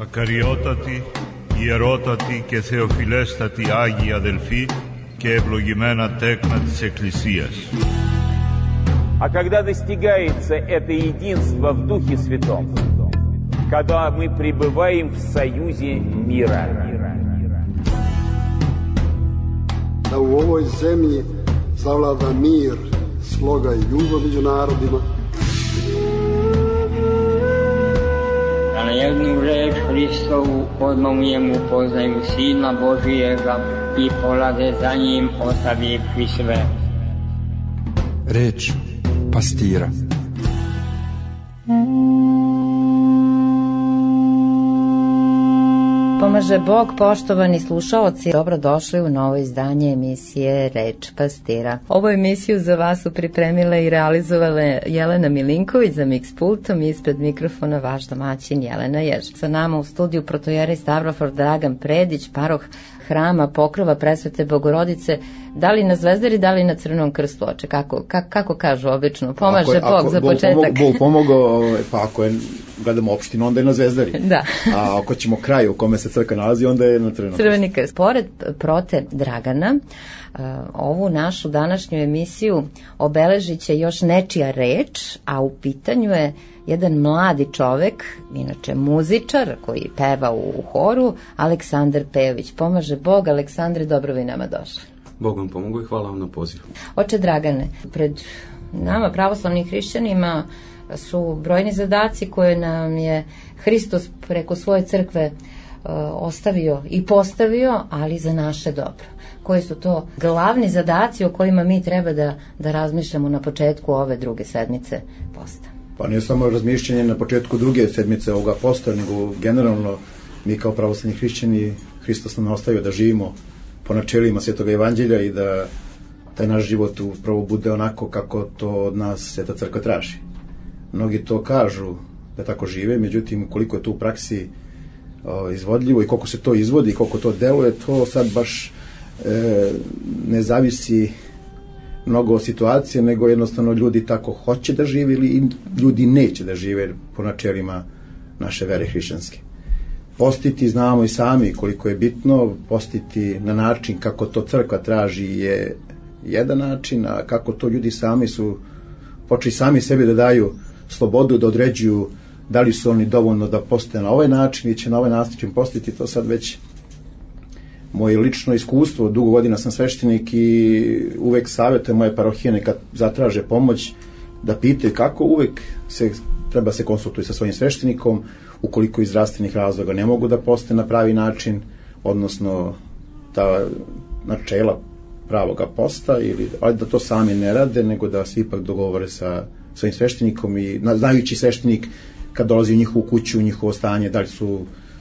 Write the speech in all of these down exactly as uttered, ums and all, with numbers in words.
Ακαριότατοι, ιερότατοι και θεοφιλέστατοι Άγιοι αδελφοί και ευλογημένα τέκνα της Εκκλησίας. А когда достигается это единство в Духе Святом, когда мы пребываем в союзе мира. Da u ovoj zemlji zavlada mir, sloga i ljubav među narodima. Da na jednu reč Hristovu odmah poznaju Sina Božijega i polaze za njim ostavivši sve. Reč pastira. Pomaže Bog, poštovani slušaoci, dobrodošli u novo izdanje emisije Reč pastira. Ovu emisiju za vas su pripremile i realizovale Jelena Milinković za mix pultom i ispred mikrofona vaš domaćin Jelena Jež. Sa nama u studiju protojeri Stavrofor Dragan Predić, paroh Hrama Pokrova Presvete Bogorodice, da li na Zvezdari, da li na Crvenom krstu, oče, kako, kako, kako kažu obično, pomaže ako, Bog ako, za Bog početak. Bog pomogao, pa ako je, gledamo opštinu, onda je na Zvezdari. Da. A ako ćemo kraj u kome se crkva nalazi, onda je na Crvenom krstu. Crveni krst. Pored prote Dragana, ovu našu današnju emisiju obeležit će još nečija reč, a u pitanju je jedan mladi čovek, inače muzičar koji peva u horu, Aleksandar Pejović. Pomaže Bog. Aleksandre, dobro vi nama došli. Bog vam pomogu i hvala vam na pozivu. Oče Dragane, pred nama pravoslavnim hrišćanima su brojni zadaci koje nam je Hristos preko svoje crkve uh, ostavio i postavio, ali za naše dobro. Koji su to glavni zadaci o kojima mi treba da, da razmišljamo na početku ove druge sedmice posta? Pa nije samo razmišljanje na početku druge sedmice ovoga posta, nego generalno mi kao pravoslavni hrišćani, Hristos nam ostavio da živimo po načelima Svetoga evanđelja i da taj naš život upravo bude onako kako to od nas Sveta crkva traži. Mnogi to kažu da tako žive, međutim koliko je to u praksi o, izvodljivo i koliko se to izvodi i koliko to deluje, to sad baš e, ne zavisi mnogo situacije, nego jednostavno ljudi tako hoće da žive ili ljudi neće da žive po načelima naše vere hrišćanske. Postiti, znamo i sami koliko je bitno, postiti na način kako to crkva traži je jedan način, a kako to ljudi sami su počeli sami sebi da daju slobodu, da određuju da li su oni dovoljno da poste na ovaj način i će na ovaj način postiti, to sad već moje lično iskustvo, dugo godina sam sveštenik i uvek savjetujem moje parohijane kad zatraže pomoć da pitaju kako, uvek se, treba se konsultuju sa svojim sveštenikom, ukoliko iz zdravstvenih razloga ne mogu da poste na pravi način, odnosno ta načela pravoga posta, ili da to sami ne rade, nego da se ipak dogovore sa svojim sveštenikom i znajući sveštenik kad dolazi u njihovu kuću, u njihovo stanje, da li su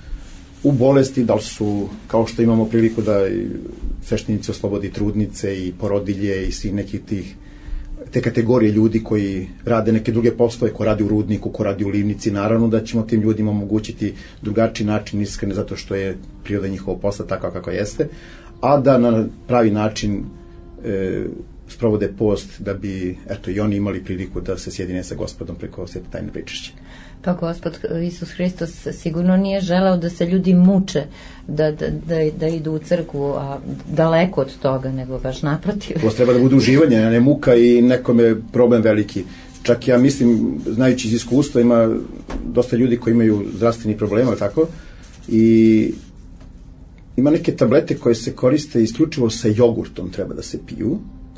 u bolesti, da li su, kao što imamo priliku da sveštenici oslobodi trudnice i porodilje i svih nekih tih te kategorije ljudi koji rade neke druge poslove, ko radi u rudniku, ko radi u livnici, naravno da ćemo tim ljudima omogućiti drugačiji način iskrene zato što je priroda njihovog posla takva kakva jeste, a da na pravi način e, sprovode post da bi eto i oni imali priliku da se sjedine sa Gospodom preko svete tajne pričešće. Pa Gospod Isus Hristos sigurno nije želeo da se ljudi muče da, da, da, da idu u crkvu, a daleko od toga, nego baš naprotiv. To treba da bude uživanje, a ne muka i nekome problem veliki. Čak ja mislim, znajući iz iskustva, ima dosta ljudi koji imaju zdravstveni problema, tako, i ima neke tablete koje se koriste isključivo sa jogurtom, treba da se piju,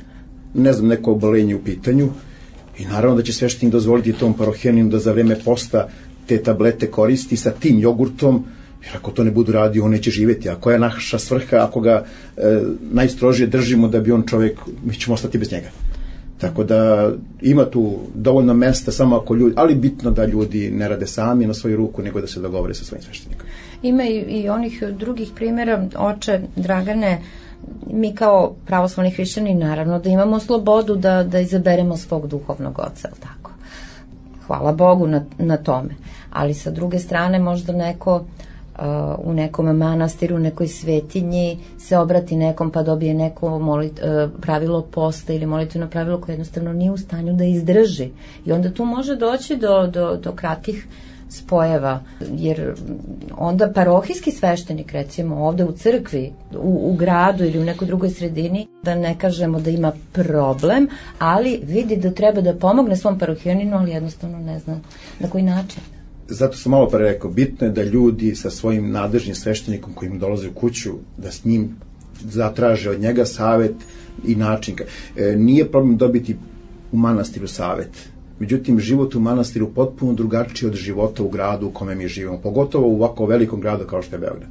ne znam, neko obolenje u pitanju, i naravno da će sveštenik dozvoliti tom parohijaninu da za vreme posta te tablete koristi sa tim jogurtom, jer ako to ne budu radi, on neće živjeti. A koja je naša svrha ako ga e, najstrožije držimo da bi on čovjek, mi ćemo ostati bez njega. Tako da ima tu dovoljno mesta, samo ako ljudi, ali bitno da ljudi ne rade sami na svoju ruku, nego da se dogovore sa svojim sveštenikom. Ima i, i onih drugih primjera, oče Dragane, mi kao pravoslavni hrišćani naravno da imamo slobodu da, da izaberemo svog duhovnog oca, tako. Hvala Bogu na, na tome. Ali sa druge strane možda neko uh, u nekom manastiru, u nekoj svetinji se obrati nekom pa dobije neko molit, uh, pravilo posta ili molitveno pravilo koje jednostavno nije u stanju da izdrži. I onda tu može doći do, do, do kratkih spojeva, jer onda parohijski sveštenik, recimo ovde u crkvi, u, u gradu ili u nekoj drugoj sredini, da ne kažemo da ima problem, ali vidi da treba da pomogne svom parohijaninu, ali jednostavno ne zna na koji način. Zato sam malo pre rekao, bitno je da ljudi sa svojim nadležnim sveštenikom koji im dolaze u kuću, da s njim zatraže od njega savet i način. E, nije problem dobiti u manastiru savet. Međutim, život u manastiru potpuno drugačiji od života u gradu u kome mi živimo, pogotovo u ovako velikom gradu kao što je Beograd.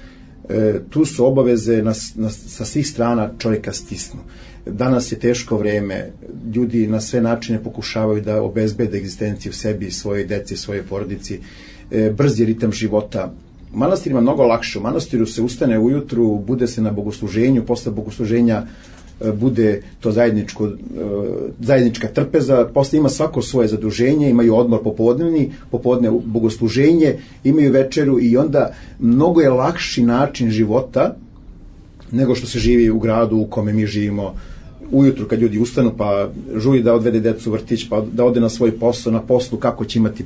E, tu su obaveze na, na, sa svih strana čovjeka stisnu. Danas je teško vreme, ljudi na sve načine pokušavaju da obezbede egzistenciju sebi, svoje deci, svoje porodici, e, brz je ritam života. U manastirima mnogo lakše, u manastiru se ustane ujutru, bude se na bogosluženju, posle bogosluženja bude to zajedničko, zajednička trpeza, posle ima svako svoje zaduženje, imaju odmor popodnevni, popodne bogosluženje, imaju večeru i onda mnogo je lakši način života nego što se živi u gradu u kome mi živimo. Ujutru kad ljudi ustanu pa žuri da odvede decu u vrtić, pa da ode na svoj posao, na poslu kako će imati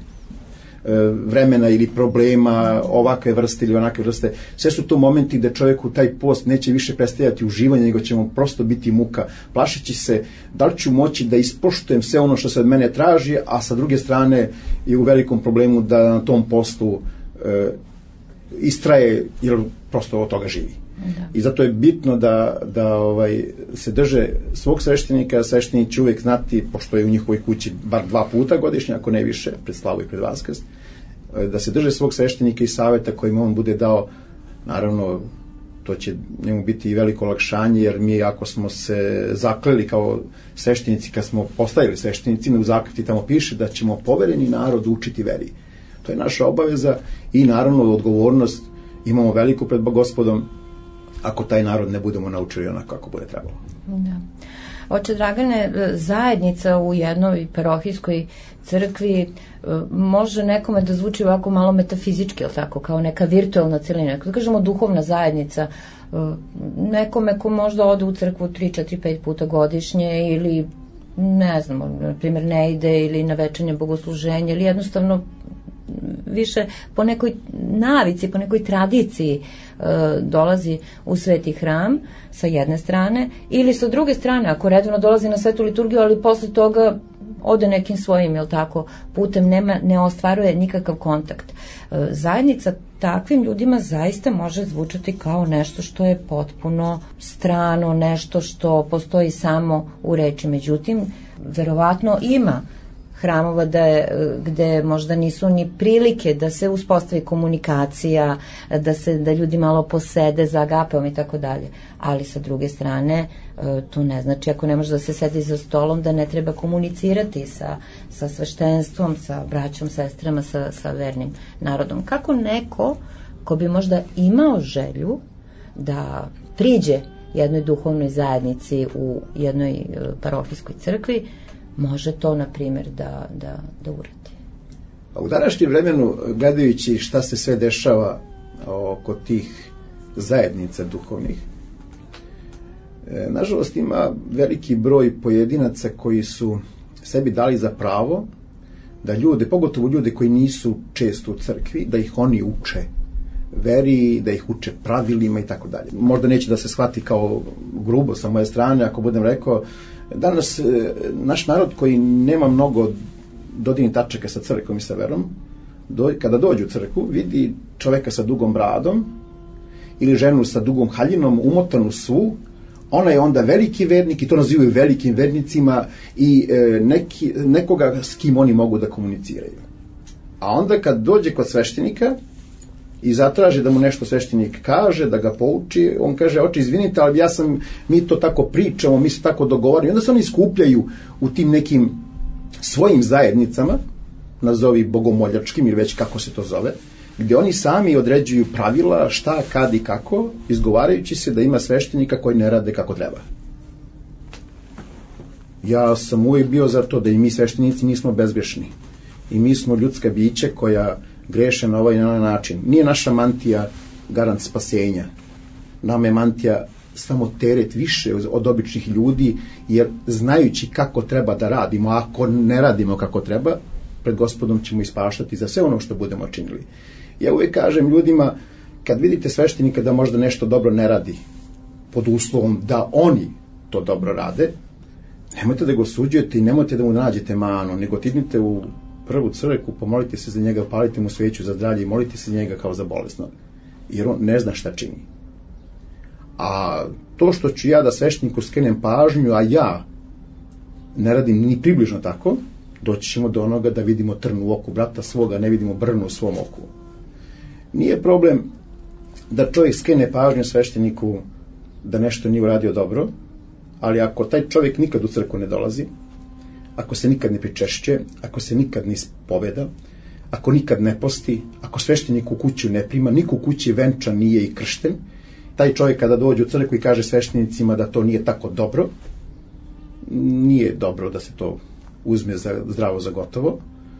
vremena ili problema ovakve vrste ili onakve vrste. Sve su to momenti gde čovjeku taj post neće više predstavljati uživanje, nego će mu prosto biti muka. Plašeći se da li ću moći da ispoštujem sve ono što se od mene traži, a sa druge strane je u velikom problemu da na tom postu e, istraje, jer prosto od toga živi. Da. I zato je bitno da, da ovaj, se drže svog sveštenika. Sveštenik će uvijek znati, pošto je u njihovoj kući bar dva puta godišnje, ako ne više, pred slavu i pred Vaskrs, da se drže svog sveštenika i saveta kojim on bude dao. Naravno, to će njemu biti i veliko olakšanje, jer mi ako smo se zakleli kao sveštenici, kad smo postavili sveštenicima, u zakletvi tamo piše da ćemo povereni narod učiti veri. To je naša obaveza i naravno odgovornost imamo veliku pred Gospodom ako taj narod ne budemo naučili onako kako bude trebalo. Da. Oče Dragane, zajednica u jednoj parohijskoj crkvi može nekome da zvuči ovako malo metafizički, ili tako, kao neka virtualna celina. Kada kažemo duhovna zajednica, nekome ko možda ode u crkvu tri, četiri, pet puta godišnje ili ne znamo, na primjer ne ide ili na večernje bogosluženje ili jednostavno više po nekoj navici, po nekoj tradiciji e, dolazi u sveti hram sa jedne strane, ili sa druge strane, ako redovno dolazi na svetu liturgiju, ali posle toga ode nekim svojim, jel tako, putem, nema, ne ostvaruje nikakav kontakt. E, zajednica takvim ljudima zaista može zvučati kao nešto što je potpuno strano, nešto što postoji samo u reči. Međutim, verovatno ima hramova da je, gde možda nisu ni prilike da se uspostavi komunikacija, da se da ljudi malo posede za agapom i tako dalje. Ali sa druge strane, to ne znači ako ne može da se sedi za stolom da ne treba komunicirati sa, sa sveštenstvom, sa braćom, sestrama, sa, sa vernim narodom. Kako neko ko bi možda imao želju da priđe jednoj duhovnoj zajednici u jednoj parohijskoj crkvi, može to, na primjer, da, da, da uradi. U današnjem vremenu, gledajući šta se sve dešava oko tih zajednica duhovnih, nažalost ima veliki broj pojedinaca koji su sebi dali za pravo da ljude, pogotovo ljude koji nisu često u crkvi, da ih oni uče veri, da ih uče pravilima i tako dalje. Možda neće da se shvati kao grubo sa moje strane, ako budem rekao, danas naš narod koji nema mnogo dodirnih tačaka sa crkvom i sa verom, do, kada dođe u crkvu, vidi čoveka sa dugom bradom ili ženu sa dugom haljinom, umotanu svu, ona je onda veliki vernik i to nazivaju velikim vernicima i e, neki, nekoga s kim oni mogu da komuniciraju. A onda kad dođe kod sveštenika i zatraži da mu nešto sveštenik kaže, da ga pouči, on kaže, oče, izvinite, ali ja sam, mi to tako pričamo, mi se tako dogovaramo. I onda se oni skupljaju u tim nekim svojim zajednicama, nazovi bogomoljačkim ili već kako se to zove, gdje oni sami određuju pravila šta, kad i kako, izgovarajući se da ima sveštenika koji ne rade kako treba. Ja sam uvijek bio za to da i mi sveštenici nismo bezgrešni. I mi smo ljudska bića koja greše na ovaj način. Nije naša mantija garant spasenja. Nama je mantija samo teret više od običnih ljudi, jer znajući kako treba da radimo, ako ne radimo kako treba, pred Gospodom ćemo ispaštati za sve ono što budemo činili. Ja uvijek kažem ljudima, kad vidite sveštenika da možda nešto dobro ne radi, pod uslovom da oni to dobro rade, nemojte da ga osuđujete i nemojte da mu nađete manu, nego tidnite u prvu crkvu, pomolite se za njega, palite mu sveću za zdravlje i molite se za njega kao za bolesnog. Jer on ne zna šta čini. A to što ću ja da svešteniku skrenem pažnju, a ja ne radim ni približno tako, doći ćemo do onoga da vidimo trn u oku brata svoga, ne vidimo brnu u svom oku. Nije problem da čovjek skrene pažnju svešteniku da nešto nije uradio dobro, ali ako taj čovjek nikad u crkvu ne dolazi, ako se nikad ne pričešće, ako se nikad ne ispoveda, ako nikad ne posti, ako sveštenik u kuću ne prima, niko u kući venčan nije i kršten, taj čovjek kada dođe u crkvu i kaže sveštenicima da to nije tako dobro, nije dobro da se to uzme za, zdravo za gotovo.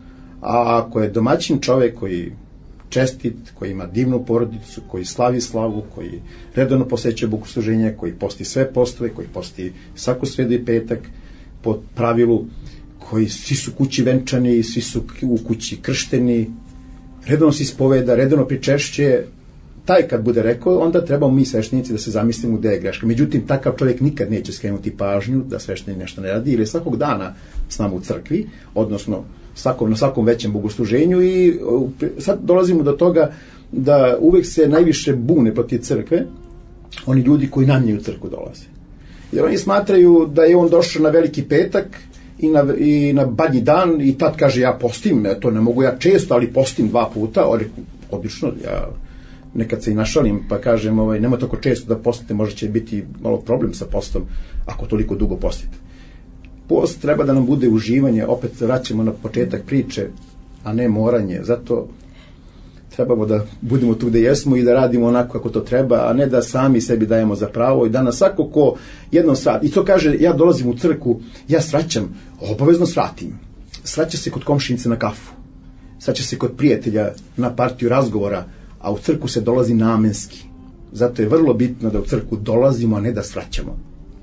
A ako je domaćin čovjek koji čestit, koji ima divnu porodicu, koji slavi slavu, koji redovno poseća bogosluženje, koji posti sve postove, koji posti svaku sredu i petak po pravilu, koji svi su kući venčani, svi su u kući kršteni, redovno se ispoveda, redovno pričešće, taj kad bude rekao, onda trebamo mi sveštenici da se zamislimo gde je greška. Međutim, takav čovjek nikad neće skrenuti pažnju da sveštenik nešto ne radi, jer je svakog dana s nama u crkvi, odnosno svakom, na svakom većem bogosluženju, i sad dolazimo do toga da uvek se najviše bune protiv crkve oni ljudi koji najmanje u crkvu dolaze. Jer oni smatraju da je on došao na veliki petak i na, i na badnji dan i tad kaže ja postim, to ne mogu ja često, ali postim dva puta, odlično, ja nekad se i našalim pa kažem, ovaj, nema tako često da postite, možda će biti malo problem sa postom ako toliko dugo postite. Post treba da nam bude uživanje, opet vraćamo na početak priče, a ne moranje, zato trebamo da budemo tu gde jesmo i da radimo onako kako to treba, a ne da sami sebi dajemo za pravo i da nas svako ko jednom srati, i to kaže, ja dolazim u crkvu, ja sraćam, obavezno sratim, sraća se kod komšinice na kafu, sraća se kod prijatelja na partiju razgovora, a u crkvu se dolazi namenski. Zato je vrlo bitno da u crkvu dolazimo, a ne da svraćamo.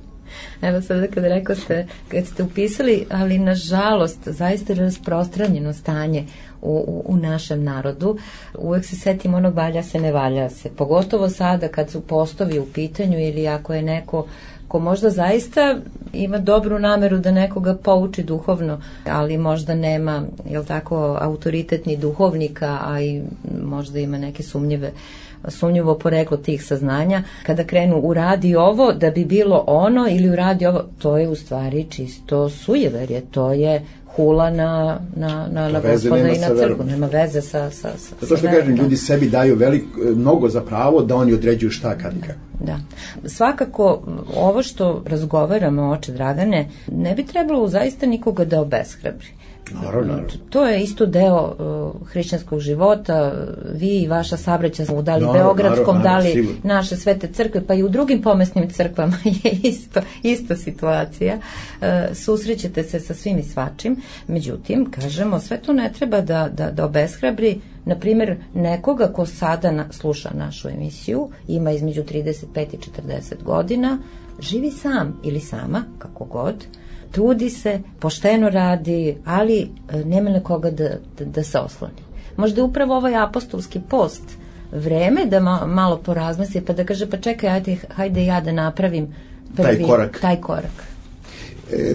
Evo sada kada rekao ste, kad ste upisali, ali nažalost zaista rasprostranjeno stanje u, u, u našem narodu, uvek se setim onog valja se ne valja se, pogotovo sada kad su postovi u pitanju ili ako je neko ko možda zaista ima dobru nameru da nekoga pouči duhovno, ali možda nema, jel tako, autoritetni duhovnika, a i možda ima neke sumnjive sumnjivo poreklo tih saznanja, kada krenu uradi ovo da bi bilo ono ili uradi ovo, to je u stvari čisto sujeverje, to je hula na, na, na, na Gospoda i na crkvu, nema veze sa... sa, sa Zato što kažem, ljudi sebi daju velik, mnogo za pravo da oni određuju šta, kad i kako. Da. Svakako, ovo što razgovaramo, oče Dragane, ne bi trebalo zaista nikoga da obeshrabri. Naravno, naravno. To je isto deo uh, hrišćanskog života. Vi i vaša sabraća smo dali naravno, Beogradskom, naravno, dali sigurno. Naše svete crkve, pa i u drugim pomesnim crkvama je isto, ista situacija. Uh, susrećete se sa svim i svačim. Međutim, kažemo, sve to ne treba da, da, da obeshrabri, na primjer, nekoga ko sada na, sluša našu emisiju, ima između trideset pet i četrdeset godina, živi sam ili sama, kako god, trudi se, pošteno radi, ali nema na koga da, da, da se osloni. Možda upravo ovaj apostolski post vreme da ma, malo porazmisli, pa da kaže, pa čekaj, ajde, hajde ja da napravim prvi, taj korak. Taj korak. E,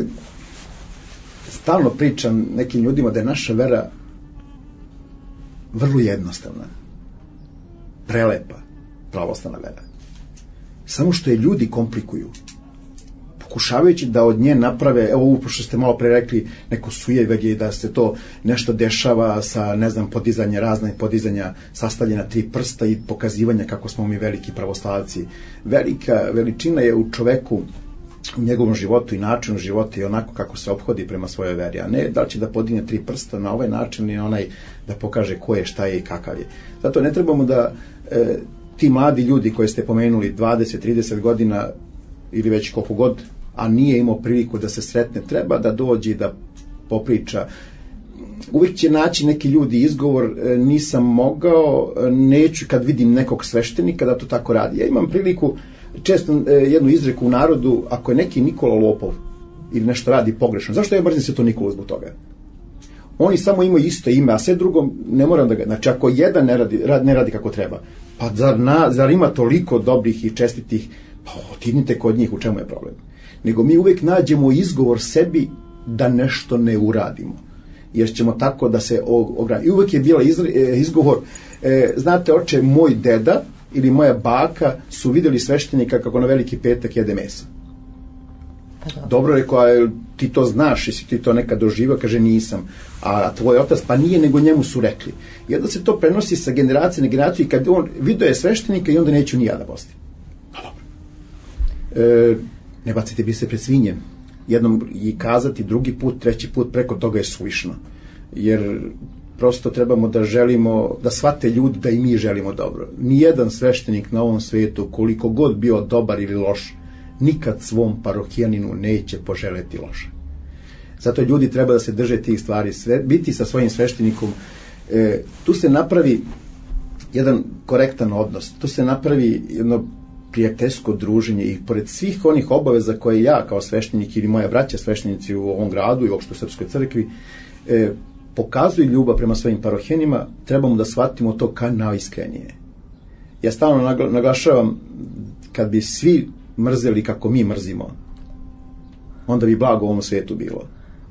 stalno pričam nekim ljudima da je naša vera vrlo jednostavna, prelepa, pravoslavna vera. Samo što je ljudi komplikuju, pokušavajući da od nje naprave, evo što ste malo pre rekli, neko sujeverje, da se to nešto dešava sa, ne znam, podizanje razne, podizanja sastavljena tri prsta i pokazivanja kako smo mi veliki pravoslavci. Velika veličina je u čoveku, u njegovom životu i načinu života i onako kako se ophodi prema svojoj veri, a ne da li će da podigne tri prsta na ovaj način i onaj da pokaže ko je, šta je i kakav je. Zato ne trebamo da e, ti mladi ljudi koje ste pomenuli dvadeset trideset godina ili već koliko god, a nije imao priliku da se sretne, treba da dođe i da popriča. Uvijek će naći neki ljudi izgovor, nisam mogao, neću kad vidim nekog sveštenika da to tako radi. Ja imam priliku, često jednu izreku u narodu, ako je neki Nikola lopov ili nešto radi pogrešno, zašto ja mrzim se to Nikolu zbog toga? Oni samo imaju isto ime, a sve drugo ne moram da ga... Znači, ako jedan ne radi, rad, ne radi kako treba, pa zar, na, zar ima toliko dobrih i čestitih, pa otignite kod njih, u čemu je problem? Nego mi uvek nađemo izgovor sebi da nešto ne uradimo. Jer ćemo tako da se ograni. I uvek je bila izra, izgovor, e, znate, oče, moj deda ili moja baka su vidjeli sveštenika kako na Veliki petak jede meso. Pa dobro. Dobro rekao, a ti to znaš, jesi ti to nekad doživio? Kaže, nisam. A tvoj otac, pa nije, nego njemu su rekli. I onda se to prenosi sa generacije na generaciju i kad on vidio je sveštenika i onda neću ni ja da postim. Pa dobro. E, ne bacite bi se pred svinjem. Jednom i kazati, drugi put, treći put, preko toga je suvišno. Jer prosto trebamo da želimo, da shvate ljudi da i mi želimo dobro. Nijedan sveštenik na ovom svetu, koliko god bio dobar ili loš, nikad svom parohijaninu neće poželeti loše. Zato ljudi treba da se drže tih stvari, sve, biti sa svojim sveštenikom. E, tu se napravi jedan korektan odnos, tu se napravi jedno prijateljsko druženje i pored svih onih obaveza koje ja kao sveštenik ili moja braća sveštenici u ovom gradu i uopšte u Srpskoj crkvi e, pokazuju ljubav prema svojim parohijanima, trebamo da shvatimo to kao najiskrenije. Ja stalno naglašavam, kad bi svi mrzeli kako mi mrzimo, onda bi blago u ovom svetu bilo.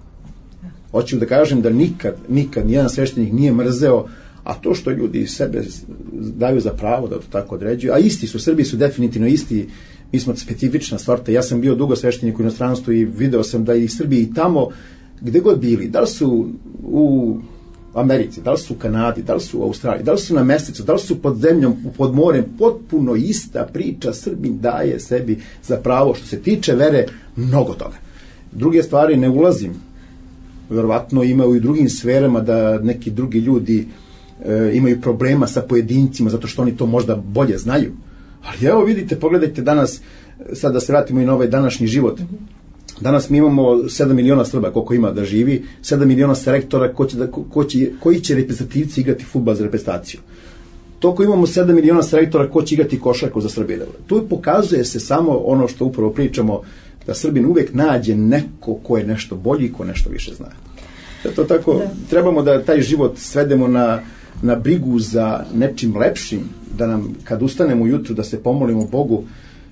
Hoću da kažem da nikad, nikad nijedan sveštenik nije mrzeo, a to što ljudi sebe daju za pravo da to tako određuju, a isti su, Srbi su definitivno isti, mi smo specifična sorta. Ja sam bio dugo sveštenik u inostranstvu i video sam da i Srbi i tamo, gde god bili, da li su u Americi, da li su u Kanadi, da li su u Australiji, da li su na mesecu, da li su pod zemljom, pod morem, potpuno ista priča, Srbin daje sebi za pravo što se tiče vere, mnogo toga. Druge stvari ne ulazim, verovatno imaju i u drugim sferama da neki drugi ljudi e, imaju problema sa pojedincima zato što oni to možda bolje znaju. Ali evo vidite, pogledajte danas, sad da se vratimo i na ovaj današnji život. Danas mi imamo sedam miliona Srba koliko ima da živi, sedam miliona selektora ko će da, ko će, koji će reprezentativci igrati fudbal za reprezentaciju. Toliko imamo sedam miliona selektora ko će igrati košarku za Srbiju. Tu pokazuje se samo ono što upravo pričamo, da Srbin uvek nađe neko ko je nešto bolji i ko nešto više zna. Zato tako, da. Trebamo da taj život svedemo na, na brigu za nečim lepšim, da nam kad ustanemo ujutru da se pomolimo Bogu,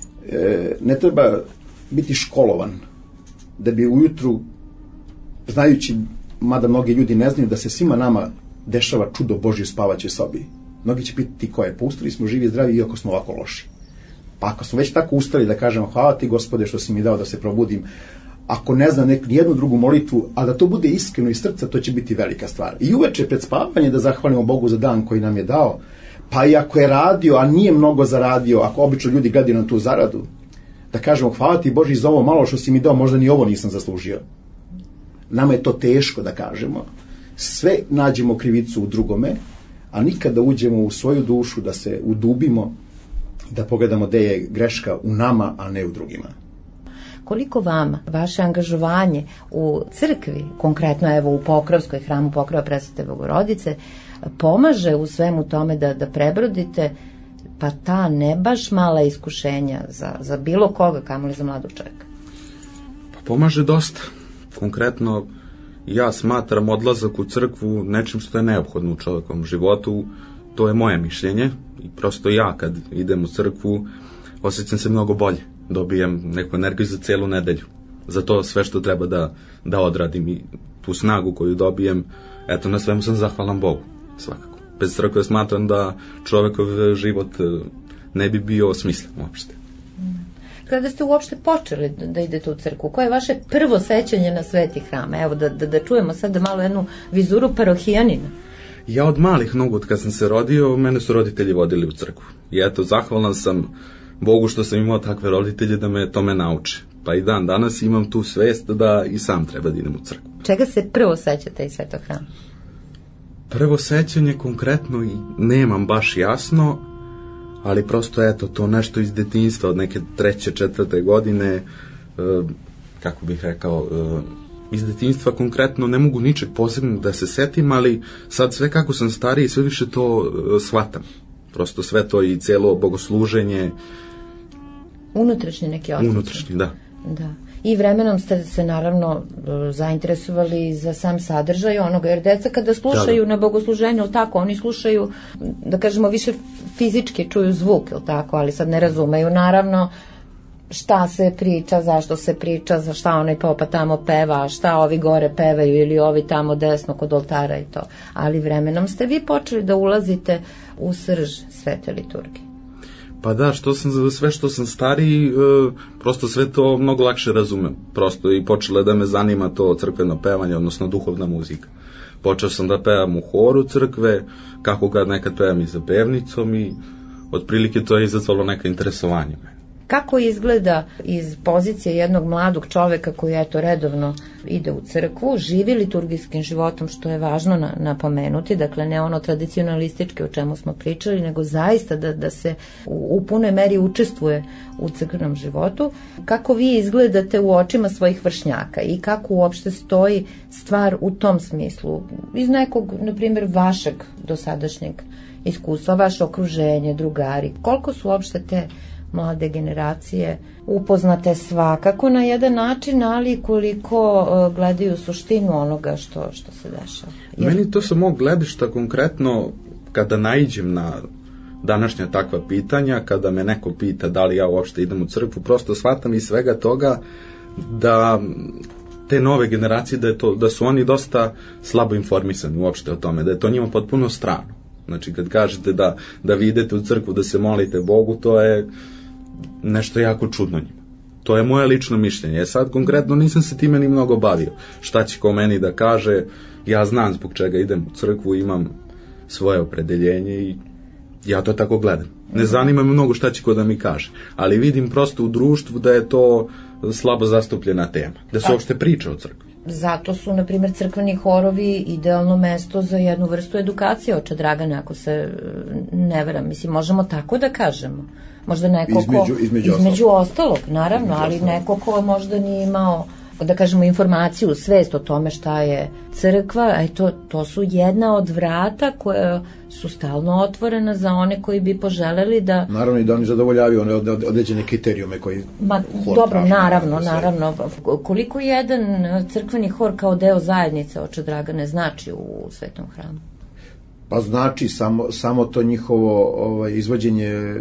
e, ne treba biti školovan, da bi ujutru, znajući, mada mnogi ljudi ne znaju, da se svima nama dešava čudo Božje u spavaćoj sobi. Mnogi će pitati ko je, pa ustali smo živi i zdravi iako smo ovako loši. Pa ako smo već tako ustali da kažemo hvala ti Gospode što si mi dao da se probudim, ako ne znam neku nijednu drugu molitvu, a da to bude iskreno iz srca, to će biti velika stvar. I uveče pred spavanje da zahvalimo Bogu za dan koji nam je dao, pa i ako je radio, a nije mnogo zaradio, ako obično ljudi gledaju na tu zaradu, da kažemo hvala ti Bože za ovo malo što si mi dao, možda ni ovo nisam zaslužio. Nama je to teško da kažemo. Sve nađemo krivicu u drugome, a nikada uđemo u svoju dušu, da se udubimo, da pogledamo gde je greška u nama, a ne u drugima. Koliko vama vaše angažovanje u crkvi, konkretno evo u Pokrovskoj, hramu Pokrova Presvete Bogorodice, pomaže u svemu tome da, da prebrodite pa ta ne baš mala iskušenja za, za bilo koga, kamoli za mladog čovjeka? Pa pomaže dosta. Konkretno, ja smatram odlazak u crkvu nečim što je neophodno u čovjekovom životu, to je moje mišljenje i prosto ja kad idem u crkvu osjećam se mnogo bolje, dobijem neku energiju za cijelu nedelju, za to sve što treba da, da odradim i tu snagu koju dobijem, eto na svemu sam zahvalan Bogu, svakako. Bez crkve smatram da čovjekov život ne bi bio smislen uopšte. Kada ste uopšte počeli da idete u crkvu, koje je vaše prvo sećanje na Sveti hram? Evo da, da, da čujemo sada malo jednu vizuru parohijanina. Ja od malih nogu, od kad sam se rodio, mene su roditelji vodili u crkvu. I eto, zahvalan sam Bogu što sam imao takve roditelje da me tome nauče. Pa i dan danas imam tu svest da i sam treba da idem u crkvu. Čega se prvo sećate iz Svetog hrama? Prvo sećanje konkretno i nemam baš jasno, ali prosto eto, to nešto iz detinjstva, od neke treće, četvrte godine, e, kako bih rekao, e, iz detinjstva konkretno ne mogu ničeg posebno da se setim, ali sad sve kako sam stariji, sve više to e, shvatam. Prosto sve to i cijelo bogosluženje. Unutrašnji neki osjećaj. Unutrašnji, da. Da. i vremenom ste se naravno zainteresovali za sam sadržaj onoga, jer deca kada slušaju da, da. na bogosluženju, tako, oni slušaju, da kažemo, više fizički čuju zvuk, ili tako, ali sad ne razumeju naravno šta se priča, zašto se priča, za šta onaj popa tamo peva, šta ovi gore pevaju ili ovi tamo desno kod oltara i to. Ali vremenom ste vi počeli da ulazite u srž svete liturgije. Pa da, što sam, sve što sam stariji, e, prosto sve to mnogo lakše razumem. Prosto i počelo da me zanima to crkveno pevanje, odnosno duhovna muzika. Počeo sam da pevam u horu crkve, kako kad nekad pevam i za pevnicom i otprilike to je izazvalo neka interesovanje. Kako izgleda iz pozicije jednog mladog čoveka koji eto redovno ide u crkvu, živi liturgijskim životom, što je važno na, napomenuti, dakle ne ono tradicionalističke o čemu smo pričali, nego zaista da, da se u, u punoj meri učestvuje u crkvenom životu. Kako vi izgledate u očima svojih vršnjaka i kako uopšte stoji stvar u tom smislu? Iz nekog, na primjer, vašeg dosadašnjeg iskustva, vaše okruženje, drugari, koliko su uopšte te mlade generacije upoznate svakako na jedan način, ali koliko uh, gledaju suštinu onoga što, što se dešava. Jer... Meni to sa mog gledišta konkretno, kada naiđem na današnja takva pitanja, kada me neko pita da li ja uopšte idem u crkvu, prosto shvatam iz svega toga da te nove generacije, da, je to, da su oni dosta slabo informisani uopšte o tome, da je to njima potpuno strano. Znači, kad kažete da, da vi idete u crkvu, da se molite Bogu, to je nešto jako čudno njima. To je moje lično mišljenje. E sad, konkretno, nisam se time ni mnogo bavio. Šta će ko meni da kaže, ja znam zbog čega idem u crkvu, imam svoje opredeljenje i ja to tako gledam. Ne zanima me mnogo šta će ko da mi kaže. Ali vidim prosto u društvu da je to slabo zastupljena tema. Da se uopšte priča o crkvi. Zato su, na primjer, crkveni horovi idealno mesto za jednu vrstu edukacije, oče Dragane, ako se ne varam. Mislim, možemo tako da kažemo. Možda neko ko... Između, između, između ostalog, naravno, između ali ostalog. Neko ko možda nije imao, da kažemo, informaciju, svest o tome šta je crkva, a to, to su jedna od vrata koje su stalno otvorena za one koji bi poželeli da... Naravno i da oni zadovoljavaju one određene kriterijume koji... Ma, dobro, naravno, naravno. Koliko jedan crkveni hor kao deo zajednice, oče Dragane, znači u Svetom hramu? Pa znači, samo, samo to njihovo ovaj, izvođenje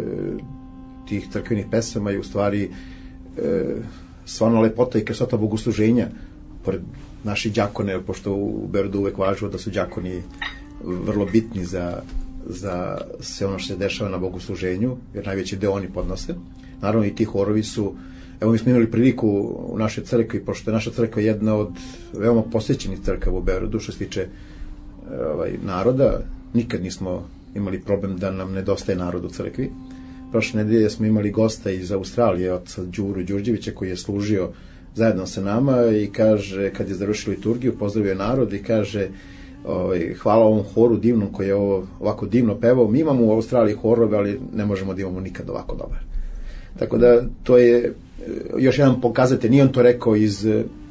tih crkvenih pesama je u stvari e, stvarno lepota i krasota bogosluženja, pored naših đakone, pošto u Beogradu uvek važilo da su đakoni vrlo bitni za, za sve ono što se dešava na bogosluženju, jer najveći deo oni podnose. Naravno i ti horovi su, evo mi smo imali priliku u našoj crkvi, pošto je naša crkva jedna od veoma posjećenih crkava u Beogradu, što se tiče ovaj, naroda, nikad nismo imali problem da nam nedostaje narod u crkvi. Prošle nedelje smo imali gosta iz Australije, oca Đuru Đurđevića, koji je služio zajedno sa nama i kaže, kad je završio liturgiju, pozdravio narod i kaže, ovaj, hvala ovom horu divnom koji je ovo ovako divno pevao. Mi imamo u Australiji horove, ali ne možemo da imamo nikad ovako dobar. Tako da to je još jedan pokazatelj, nije on to rekao iz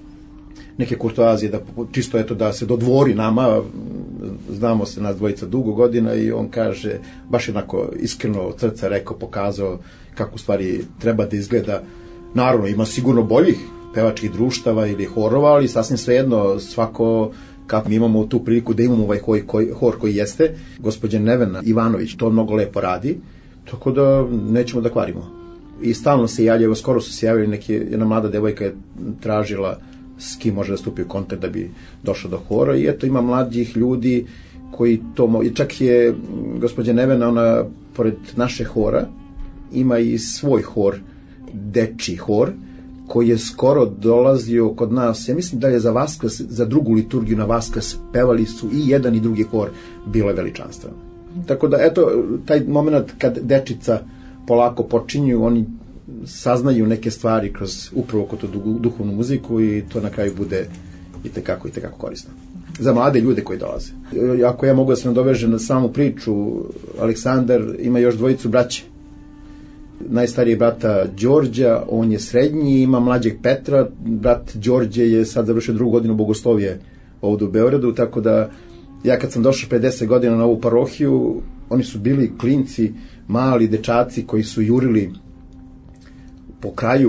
neke kurtoazije, da čisto eto da se dodvori nama, znamo se nas dvojica dugo godina i on kaže, baš jednako iskreno od srca rekao, pokazao kako u stvari treba da izgleda. Naravno, ima sigurno boljih pevačkih društava ili horova, ali sasvim svejedno svako, kako mi imamo tu priliku da imamo ovaj hor koji, hor koji jeste, gospođa Nevena Ivanović to mnogo lepo radi, tako da nećemo da kvarimo. I stalno se javljaju, skoro su se javili neki, jedna mlada devojka je tražila s kim može da stupi u kontakt da bi došao do hora i eto ima mlađih ljudi koji to, i čak je gospođa Nevena, ona pored naše hora ima i svoj hor, dečji hor, koji je skoro dolazio kod nas, ja mislim da je za Vaskrs, za drugu liturgiju na Vaskrs pevali su i jedan i drugi hor, bilo je veličanstveno. Tako da eto taj moment kad dečica polako počinju, oni saznaju neke stvari kroz upravo kod tu duhovnu muziku i to na kraju bude i tekako i tekako korisno. Za mlade ljude koji dolaze. Ako ja mogu da se nadovežem na samu priču, Aleksandar ima još dvojicu braće. Najstariji brata Đorđa, on je srednji, ima mlađeg Petra, brat Đorđe je sad završio drugu godinu bogoslovije ovdje u Beogradu, tako da ja kad sam došao pre deset godina na ovu parohiju, oni su bili klinci, mali dečaci koji su jurili po kraju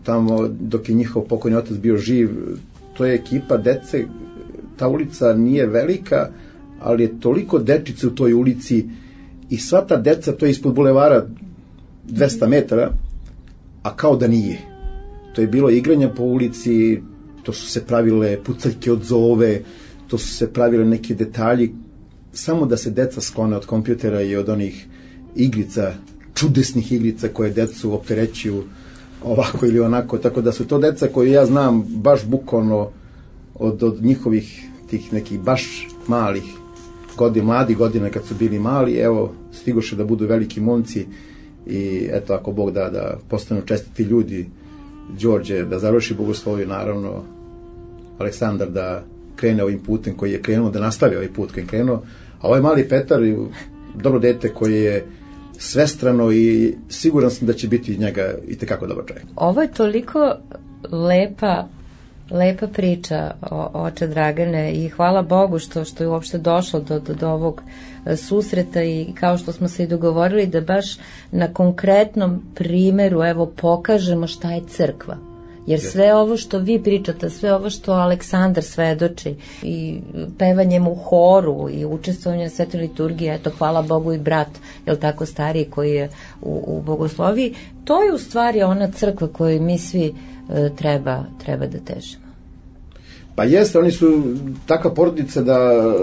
tamo dok je njihov pokojni otac bio živ. To je ekipa dece, ta ulica nije velika, ali je toliko dečice u toj ulici i sva ta deca, to je ispod bulevara dvesta metara, a kao da nije. To je bilo igranja po ulici, to su se pravile pucaljke od zove, to su se pravile neki detalji, samo da se deca sklone od kompjutera i od onih igrica, čudesnih igrica koje decu opterećuju ovako ili onako, tako da su to deca koje ja znam baš bukvalno od, od njihovih tih nekih baš malih godina, mladi godina kad su bili mali, evo, stigoše da budu veliki momci i eto, ako Bog da, da postanu čestiti ljudi, Đorđe da završi bogosloviju, naravno Aleksandar da krene ovim putem koji je krenuo, da nastavi ovaj put koji je krenuo, a ovaj mali Petar, dobro dete koje je svestrano i siguran sam da će biti njega i tekako dobar čovjek. Ovo je toliko lepa lepa priča, o, oče Dragane, i hvala Bogu što, što je uopšte došlo do, do, do ovog susreta i kao što smo se i dogovorili da baš na konkretnom primeru evo pokažemo šta je crkva. Jer sve ovo što vi pričate, sve ovo što Aleksandar svedoči i pevanjem u horu i učestvovanjem na svetoj liturgiji, eto hvala Bogu i brat, jel tako, stariji koji je u, u bogosloviji, to je u stvari ona crkva koju mi svi e, treba, treba da težimo. Pa jeste, oni su takva porodica da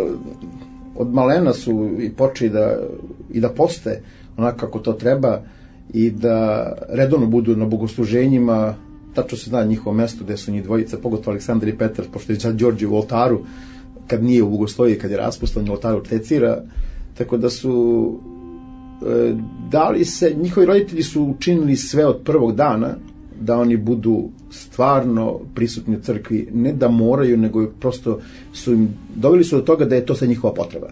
od malena su i počeli da, i da poste onako kako to treba i da redovno budu na bogosluženjima. Tačno se zna njihovo mesto gde su njih dvojica, pogotovo Aleksandar i Petar, pošto je sad Đorđe u oltaru, kad nije u bogosloviji, kad je raspustan, u oltaru tecira, tako da su e, dali se, njihovi roditelji su učinili sve od prvog dana da oni budu stvarno prisutni u crkvi, ne da moraju, nego prosto su im, doveli su do toga da je to sve njihova potreba.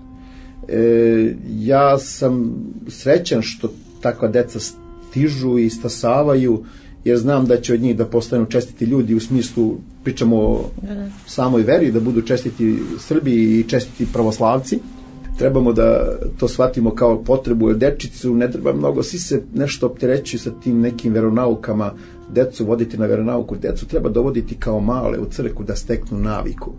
E, ja sam srećan što takva deca stižu i stasavaju, jer znam da će od njih da postanu čestiti ljudi, u smislu, pričamo o samoj veri, da budu čestiti Srbi i čestiti pravoslavci. Trebamo da to shvatimo kao potrebu, jer dečicu ne treba mnogo, svi se nešto opterećuju sa tim nekim veronaukama, decu voditi na veronauku, decu treba dovoditi kao male u crkvu da steknu naviku.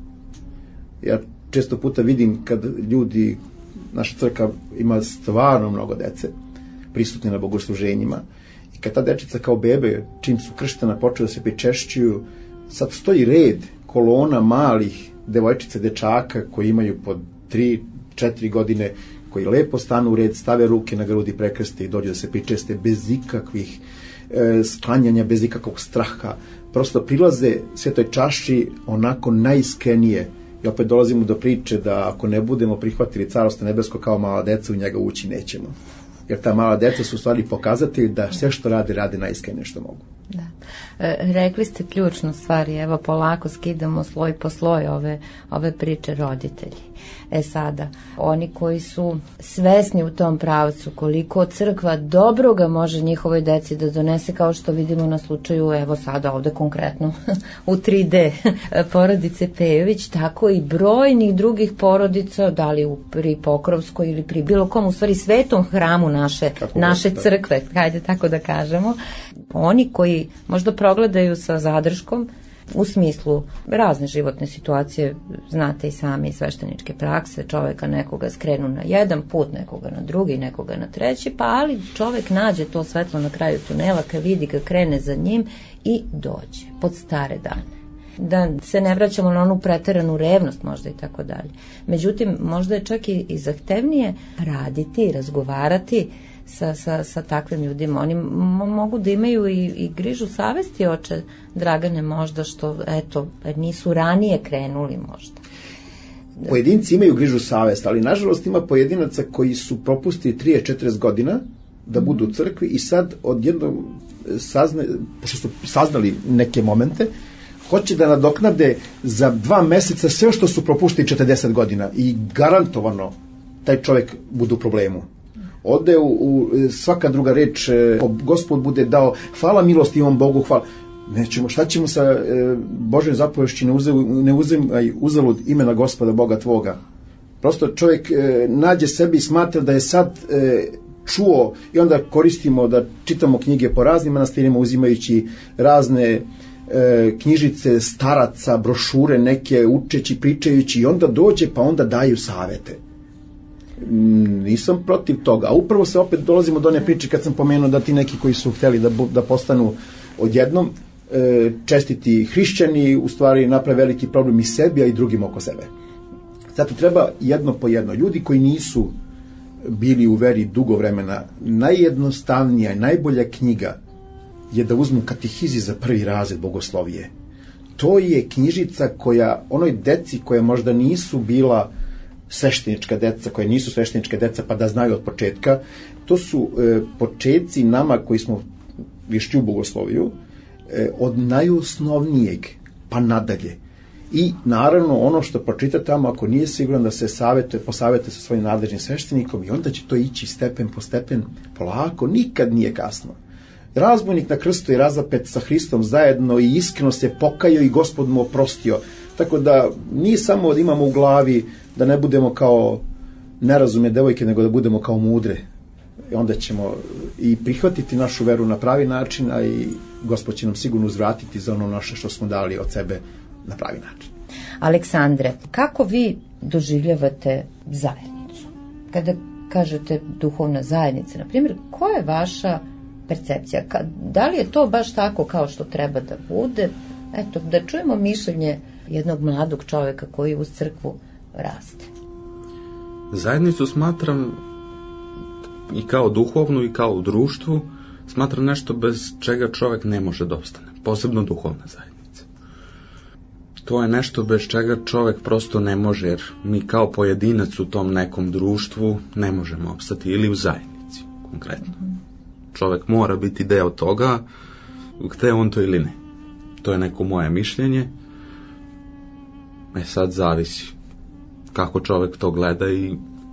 Ja često puta vidim kad ljudi, naša crkva ima stvarno mnogo dece prisutni na bogosluženjima, i kad ta dečica kao bebe, čim su krštena, počeli da se pričešćuju, sad stoji red kolona malih devojčica, dečaka koji imaju po tri, četiri godine, koji lepo stanu u red, stave ruke na grudi, prekrste i dođu da se pričeste bez ikakvih e, sklanjanja, bez ikakvog straha. Prosto prilaze svetoj čaši onako najiskrenije. I opet dolazimo do priče da ako ne budemo prihvatili Carstvo nebesko kao mala deca, u njega ući nećemo. Jer ta mala deca su u stvari pokazatelji da sve što rade, rade najiskrenije što mogu. Da. E, rekli ste ključnu stvar, evo polako skidamo sloj po sloj ove, ove priče roditelji. E sada, oni koji su svesni u tom pravcu koliko crkva dobroga može njihovoj deci da donese, kao što vidimo na slučaju, evo sada ovde konkretno u tri D porodice Pejović, tako i brojnih drugih porodica, da li u, pri Pokrovskoj ili pri bilo kom, u stvari svetom hramu naše, naše crkve, hajde tako da kažemo. Oni koji možda progledaju sa zadrškom, u smislu razne životne situacije, znate i sami, svešteničke prakse, čoveka nekoga skrenu na jedan put, nekoga na drugi, nekoga na treći, pa ali čovek nađe to svetlo na kraju tunela, kad vidi ga, krene za njim i dođe pod stare dane. Da se ne vraćamo na onu preteranu revnost možda i tako dalje. Međutim, možda je čak i, i zahtevnije raditi, razgovarati sa, sa, sa takvim ljudima. Oni mogu da imaju i, i grižu savesti, oče Dragane, možda što, eto, nisu ranije krenuli možda. Pojedinci imaju grižu savest, ali nažalost ima pojedinaca koji su propustili trideset do četrdeset godina da budu u crkvi i sad odjednom sazna, pošto su saznali neke momente, hoće da nadoknade za dva meseca sve što su propuštili četrdeset godina i garantovano taj čovjek bude u problemu. Ode u, u svaka druga reč, e, Gospod bude dao, hvala milostivom Bogu, hvala. Nećemo, šta ćemo sa e, Božjom zapovešću, ne, uze, ne uzimaj uzalud imena Gospoda Boga tvoga. Prosto čovjek e, nađe sebi i smatra da je sad e, čuo i onda koristimo da čitamo knjige po raznim manastirima uzimajući razne e, knjižice staraca, brošure neke, učeći, pričajući i onda dođe pa onda daju savete. Nisam protiv toga, a upravo se opet dolazimo do one priče kad sam pomenuo da ti neki koji su hteli da, da postanu odjednom e, čestiti hrišćani u stvari naprave veliki problem i sebi, a i drugim oko sebe. Zato treba jedno po jedno. Ljudi koji nisu bili u veri dugo vremena, najjednostavnija i najbolja knjiga je da uzmu katehizi za prvi razred bogoslovije. To je knjižica koja onoj deci koja možda nisu bila sveštenička deca, koja nisu sveštenička deca pa da znaju od početka, to su e, početci nama koji smo višći u bogosloviju e, od najosnovnijeg pa nadalje. I naravno ono što pročita tamo, ako nije siguran da se savjetuje, posavjetuje sa svojim nadležnim sveštenikom i onda će to ići stepen po stepen, polako, nikad nije kasno. Razbojnik na krstu i razapet sa Hristom zajedno i iskreno se pokajao i Gospod mu oprostio. Tako da nije samo da imamo u glavi da ne budemo kao nerazumne devojke, nego da budemo kao mudre. I onda ćemo i prihvatiti našu veru na pravi način, a i Gospod će nam sigurno uzvratiti za ono naše što smo dali od sebe na pravi način. Aleksandre, kako vi doživljavate zajednicu? Kada kažete duhovna zajednica, na primjer, koja je vaša percepcija? Da li je to baš tako kao što treba da bude? Eto, da čujemo mišljenje jednog mladog čovjeka koji uz crkvu raste. Zajednicu smatram i kao duhovnu i kao u društvu, smatram nešto bez čega čovjek ne može da ostane, posebno duhovna zajednica. To je nešto bez čega čovjek prosto ne može, jer mi kao pojedinac u tom nekom društvu ne možemo opstati, ili u zajednici konkretno. Čovjek mora biti deo toga, hteo on to ili ne. To je neko moje mišljenje. E sad zavisi kako čovjek to gleda i